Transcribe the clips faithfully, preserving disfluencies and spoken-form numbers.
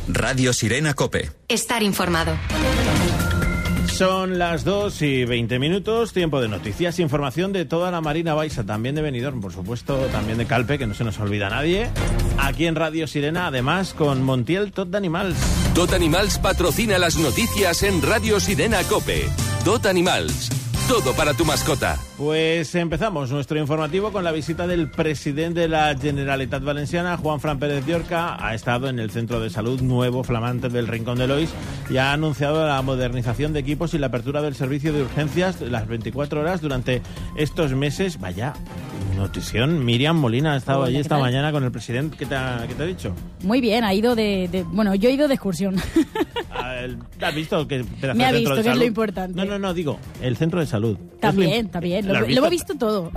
Radio Sirena COPE. Estar informado. Son las dos y veinte minutos, tiempo de noticias, información de toda la Marina Baixa, también de Benidorm, por supuesto, también de Calpe, que no se nos olvida a nadie. Aquí en Radio Sirena, además, con Montiel Tot d'Animals. Tot Animals patrocina las noticias en Radio Sirena COPE. Tot Animals. Todo para tu mascota. Pues empezamos nuestro informativo con la visita del presidente de la Generalitat Valenciana, Juanfran Pérez Llorca. Ha estado en el centro de salud nuevo, flamante del Rincón de Lois y ha anunciado la modernización de equipos y la apertura del servicio de urgencias las veinticuatro horas durante estos meses. Vaya notición. Miriam Molina ha estado Hola, allí esta tal? mañana con el presidente. ¿Qué te ha, qué te ha dicho? Muy bien, ha ido de, de... Bueno, yo he ido de excursión. ¿Has visto que pedazo Me ha de centro visto, de que es salud? lo importante. No, no, no, digo, el centro de salud. También, Es también. ¿Lo Lo, has lo visto? he visto todo.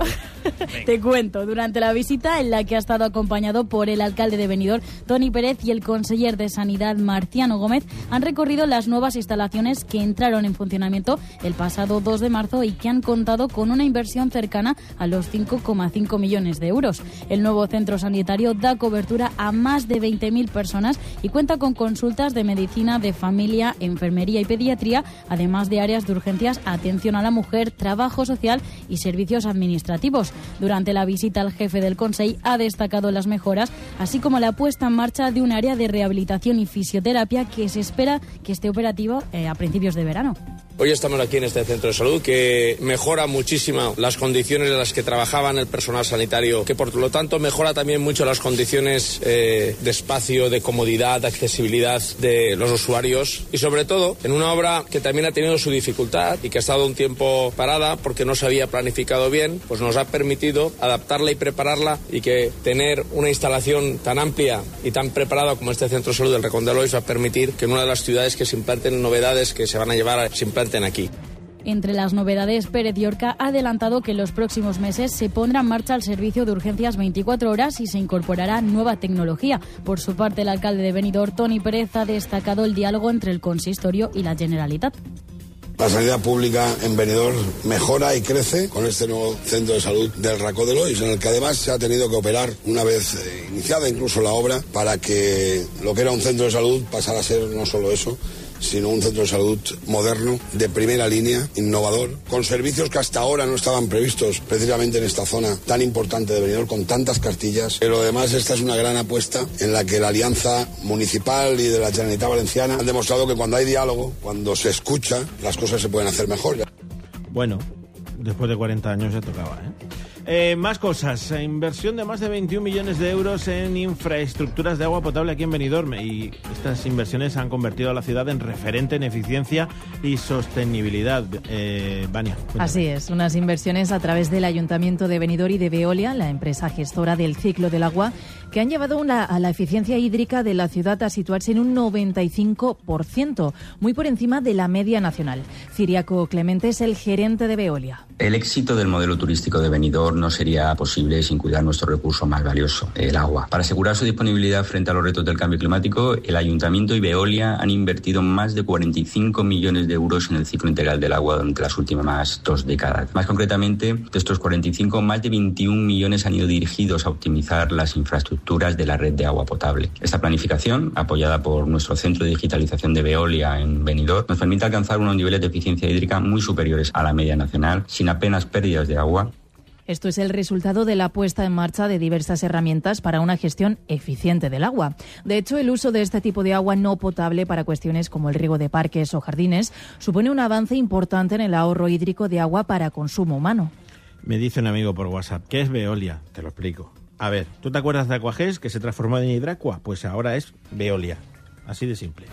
Te cuento. Durante la visita, en la que ha estado acompañado por el alcalde de Benidorm, Toni Pérez, y el conseller de Sanidad, Marciano Gómez, han recorrido las nuevas instalaciones que entraron en funcionamiento el pasado dos de marzo y que han contado con una inversión cercana a los cinco coma cinco millones de euros. El nuevo centro sanitario da cobertura a más de veinte mil personas y cuenta con consultas de medicina de familia, enfermería y pediatría, además de áreas de urgencias, atención a la mujer, trabajo social y servicios administrativos. Durante la visita, el jefe del Consell ha destacado las mejoras, así como la puesta en marcha de un área de rehabilitación y fisioterapia que se espera que esté operativo eh, a principios de verano. Hoy estamos aquí en este centro de salud que mejora muchísimo las condiciones en las que trabajaban el personal sanitario, que por lo tanto mejora también mucho las condiciones eh, de espacio, de comodidad, de accesibilidad de los usuarios y sobre todo en una obra que también ha tenido su dificultad y que ha estado un tiempo parada porque no se había planificado bien, pues nos ha permitido adaptarla y prepararla y que tener una instalación tan amplia y tan preparada como este centro de salud del Rincón de Lois va a permitir que en una de las ciudades que se implanten novedades que se van a llevar, se implanten aquí. Entre las novedades, Pérez Llorca ha adelantado que en los próximos meses se pondrá en marcha el servicio de urgencias veinticuatro horas y se incorporará nueva tecnología. Por su parte, el alcalde de Benidorm, Toni Pérez, ha destacado el diálogo entre el consistorio y la Generalitat. La sanidad pública en Benidorm mejora y crece con este nuevo centro de salud del Racó de Lois, en el que además se ha tenido que operar una vez eh, iniciada incluso la obra para que lo que era un centro de salud pasara a ser no solo eso, sino un centro de salud moderno, de primera línea, innovador, con servicios que hasta ahora no estaban previstos precisamente en esta zona tan importante de Benidorm, con tantas cartillas. Pero además esta es una gran apuesta en la que la alianza municipal y de la Generalitat Valenciana han demostrado que cuando hay diálogo, cuando se escucha, las cosas se pueden hacer mejor. Bueno, después de cuarenta años ya tocaba, ¿eh? Eh, más cosas, inversión de más de veintiún millones de euros en infraestructuras de agua potable aquí en Benidorm, y estas inversiones han convertido a la ciudad en referente en eficiencia y sostenibilidad. Eh, Vania, cuéntame. Así es, unas inversiones a través del Ayuntamiento de Benidorm y de Veolia, la empresa gestora del ciclo del agua, que han llevado una, a la eficiencia hídrica de la ciudad a situarse en un noventa y cinco por ciento, muy por encima de la media nacional. Ciriaco Clemente es el gerente de Veolia. El éxito del modelo turístico de Benidorm no sería posible sin cuidar nuestro recurso más valioso, el agua. Para asegurar su disponibilidad frente a los retos del cambio climático, el Ayuntamiento y Veolia han invertido más de cuarenta y cinco millones de euros en el ciclo integral del agua durante las últimas dos décadas. Más concretamente, de estos cuarenta y cinco, más de veintiún millones han ido dirigidos a optimizar las infraestructuras de la red de agua potable. Esta planificación, apoyada por nuestro Centro de Digitalización de Veolia en Benidorm, nos permite alcanzar unos niveles de eficiencia hídrica muy superiores a la media nacional, sin apenas pérdidas de agua. Esto es el resultado de la puesta en marcha de diversas herramientas para una gestión eficiente del agua. De hecho, el uso de este tipo de agua no potable para cuestiones como el riego de parques o jardines supone un avance importante en el ahorro hídrico de agua para consumo humano. Me dice un amigo por WhatsApp, ¿qué es Veolia? Te lo explico. A ver, ¿tú te acuerdas de Aquagés, que se transformó en Hidracua? Pues ahora es Veolia. Así de simple.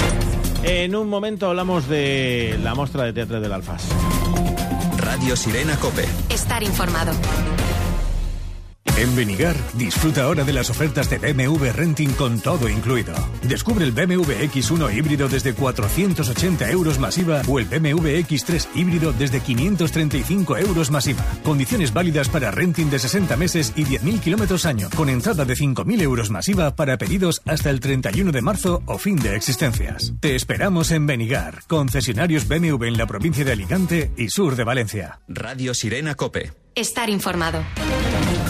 En un momento hablamos de la muestra de teatro del Alfás. Radio Sirena COPE. Estar informado. En Benigar, disfruta ahora de las ofertas de B M W Renting con todo incluido. Descubre el B M W X uno híbrido desde cuatrocientos ochenta euros más I V A o el B M W X tres híbrido desde quinientos treinta y cinco euros más I V A. Condiciones válidas para renting de sesenta meses y diez mil kilómetros año, con entrada de cinco mil euros más I V A para pedidos hasta el treinta y uno de marzo o fin de existencias. Te esperamos en Benigar, concesionarios B M W en la provincia de Alicante y sur de Valencia. Radio Sirena COPE. Estar informado.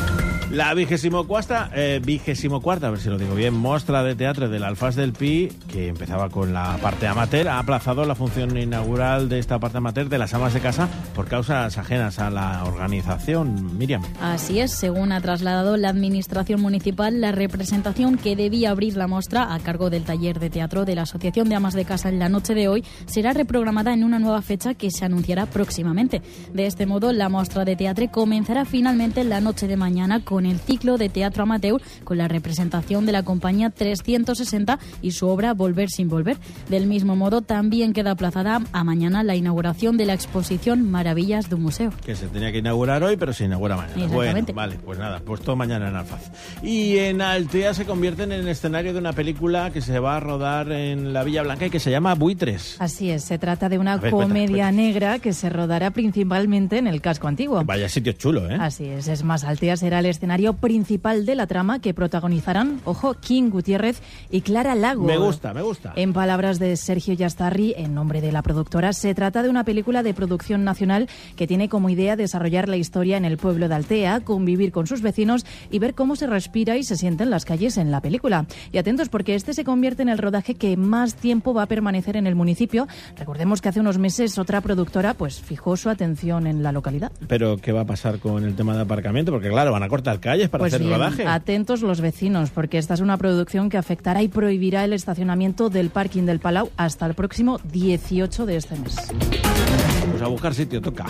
La vigésimo cuarta, eh, vigésimo cuarta, a ver si lo digo bien, Mostra de Teatro del Alfaz del Pi, que empezaba con la parte amateur, ha aplazado la función inaugural de esta parte amateur de las amas de casa por causas ajenas a la organización. Miriam. Así es, según ha trasladado la Administración Municipal, la representación que debía abrir la mostra a cargo del taller de teatro de la Asociación de Amas de Casa en la noche de hoy será reprogramada en una nueva fecha que se anunciará próximamente. De este modo, la Mostra de Teatre comenzará finalmente la noche de mañana con el ciclo de teatro amateur con la representación de la compañía trescientos sesenta y su obra Volver sin volver. Del mismo modo, también queda aplazada a mañana la inauguración de la exposición Maravillas de un museo. Que se tenía que inaugurar hoy, pero se inaugura mañana. Exactamente. Bueno, vale, pues nada, pues todo mañana en Alfaz. Y en Altea se convierten en escenario de una película que se va a rodar en la Villa Blanca y que se llama Buitres. Así es, se trata de una ver, comedia cuenta, cuenta. negra que se rodará principalmente en el casco antiguo. Vaya sitio chulo, ¿eh? Así es, es más, Altea será el escenario principal de la trama que protagonizarán, ojo, King Gutiérrez y Clara Lago. Me gusta, me gusta. En palabras de Sergio Yastarri, en nombre de la productora, se trata de una película de producción nacional que tiene como idea desarrollar la historia en el pueblo de Altea, convivir con sus vecinos y ver cómo se respira y se siente en las calles en la película. Y atentos porque este se convierte en el rodaje que más tiempo va a permanecer en el municipio. Recordemos que hace unos meses otra productora pues fijó su atención en la localidad. Pero ¿qué va a pasar con el tema de aparcamiento? Porque claro, van a cortar calles para pues hacer bien, rodaje. Atentos los vecinos, porque esta es una producción que afectará y prohibirá el estacionamiento del parking del Palau hasta el próximo dieciocho de este mes. Pues a buscar sitio, toca.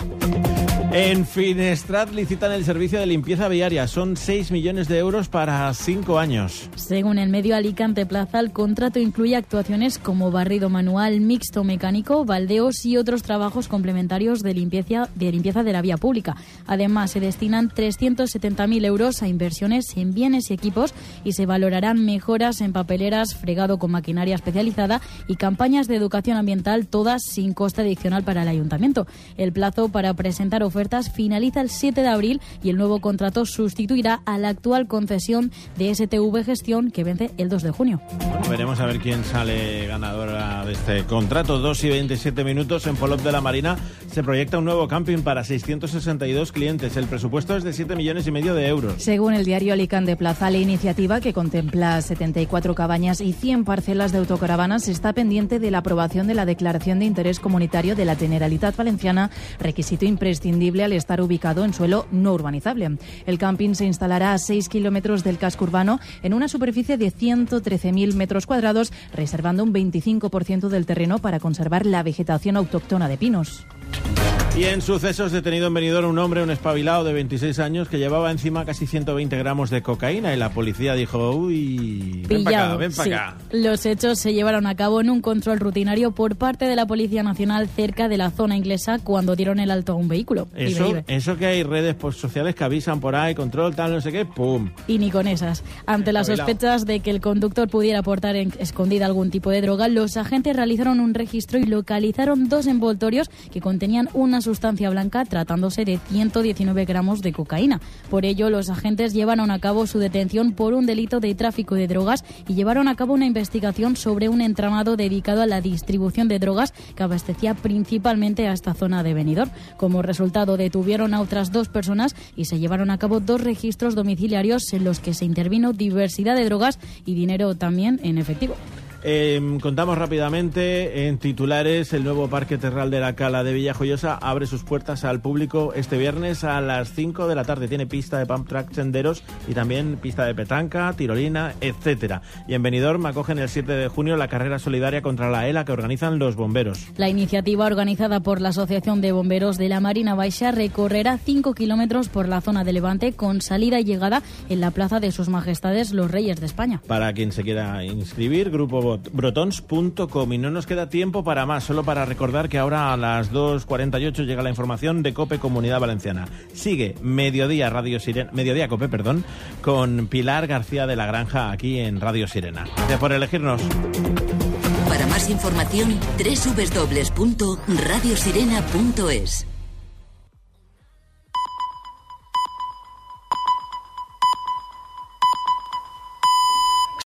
En Finestrat licitan el servicio de limpieza viaria. Son seis millones de euros para cinco años. Según el medio Alicante Plaza, el contrato incluye actuaciones como barrido manual, mixto mecánico, baldeos y otros trabajos complementarios de limpieza de, limpieza de la vía pública. Además, se destinan trescientos setenta mil euros a inversiones en bienes y equipos y se valorarán mejoras en papeleras, fregado con maquinaria especializada y campañas de educación ambiental, todas sin coste adicional para el ayuntamiento. El plazo para presentar ofertas finaliza el siete de abril y el nuevo contrato sustituirá a la actual concesión de S T V Gestión que vence el dos de junio. Bueno, veremos a ver quién sale ganadora de este contrato. dos y veintisiete minutos. En Polop de la Marina se proyecta un nuevo camping para seiscientos sesenta y dos clientes. El presupuesto es de siete millones y medio de euros. Según el diario Alicante Plaza, la iniciativa, que contempla setenta y cuatro cabañas y cien parcelas de autocaravanas, está pendiente de la aprobación de la Declaración de Interés Comunitario de la Generalitat Valenciana, requisito imprescindible al estar ubicado en suelo no urbanizable. El camping se instalará a seis kilómetros del casco urbano en una superficie de ciento trece mil metros cuadrados, reservando un veinticinco por ciento del terreno para conservar la vegetación autóctona de pinos. Y en sucesos, detenido en Benidorm un hombre, un espabilado de veintiséis años, que llevaba encima casi ciento veinte gramos de cocaína y la policía dijo, uy, ven para acá, ven para sí. acá. Los hechos se llevaron a cabo en un control rutinario por parte de la Policía Nacional cerca de la zona inglesa cuando dieron el alto a un vehículo. Eso, Ibe, Ibe. eso que hay redes pues, sociales que avisan por ahí, control, tal, no sé qué, ¡pum! Y ni con esas. Ante las sospechas de que el conductor pudiera portar en escondida algún tipo de droga, los agentes realizaron un registro y localizaron dos envoltorios que contenían una sustancia blanca, tratándose de ciento diecinueve gramos de cocaína. Por ello, los agentes llevaron a cabo su detención por un delito de tráfico de drogas y llevaron a cabo una investigación sobre un entramado dedicado a la distribución de drogas que abastecía principalmente a esta zona de Benidorm. Como resultado, detuvieron a otras dos personas y se llevaron a cabo dos registros domiciliarios en los que se intervino diversidad de drogas y dinero también en efectivo. Eh, contamos rápidamente en titulares: el nuevo Parque Terral de la Cala de Villajoyosa abre sus puertas al público este viernes a las cinco de la tarde. Tiene pista de pump track, senderos y también pista de petanca, tirolina, etcétera. Y en Benidorm acogen el siete de junio la carrera solidaria contra la ELA que organizan los bomberos. La iniciativa, organizada por la Asociación de Bomberos de la Marina Baixa, recorrerá cinco kilómetros por la zona de Levante con salida y llegada en la plaza de Sus Majestades los Reyes de España. Para quien se quiera inscribir, grupo brotons punto com. Y no nos queda tiempo para más, solo para recordar que ahora a las dos cuarenta y ocho llega la información de COPE Comunidad Valenciana. Sigue Mediodía Radio Sirena, Mediodía COPE, perdón, con Pilar García de la Granja aquí en Radio Sirena. Gracias por elegirnos. Para más información, doble u doble u doble u punto radio sirena punto es.